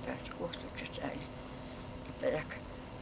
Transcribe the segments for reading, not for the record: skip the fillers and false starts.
читать, косу читали. Это как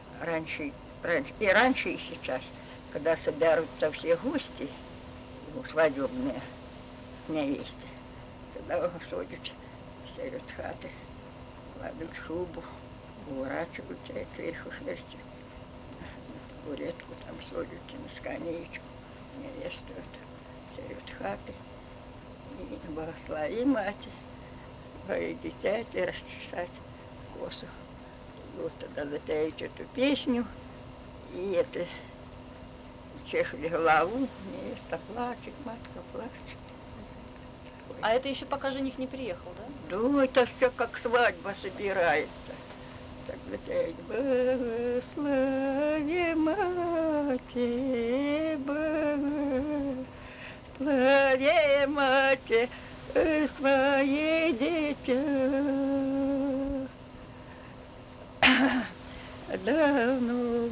раньше и сейчас, когда собираются все гости, свадебные, невесты, тогда ходят серед хаты, кладут шубу, уворачиваются и кверху шерстью, на табуретку там садятся, на скамеечку, невесту это серед хаты. И благослови мать, твои дитя расчесать косу. И вот тогда запеют эту песню, и это чешут голову, невеста плачет, матка плачет. А это еще пока жених не приехал, да? Да, это все как свадьба собирается. Так запеют: благослови мать, благослови мать, свои дитя. Давно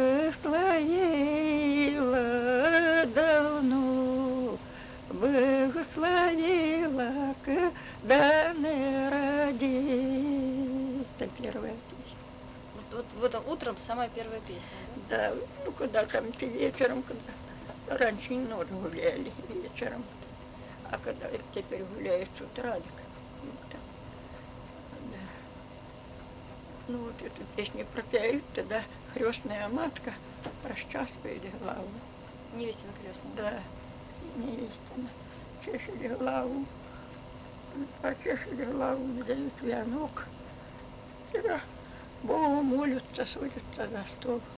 благословила, давно благословила, когда не роди. Это первая песня. Вот в этом утром самая первая песня, да? Да, ну когда там вечером, когда раньше ночь гуляли вечером, а когда теперь гуляют с утра, так ну, там, да. Ну вот эту песню пропяют, тогда крестная матка расчаскивает голову. Невестина крестная. Да, невестина чешет голову, почешет голову, дают венок. Всегда Богу молятся, садятся за стол.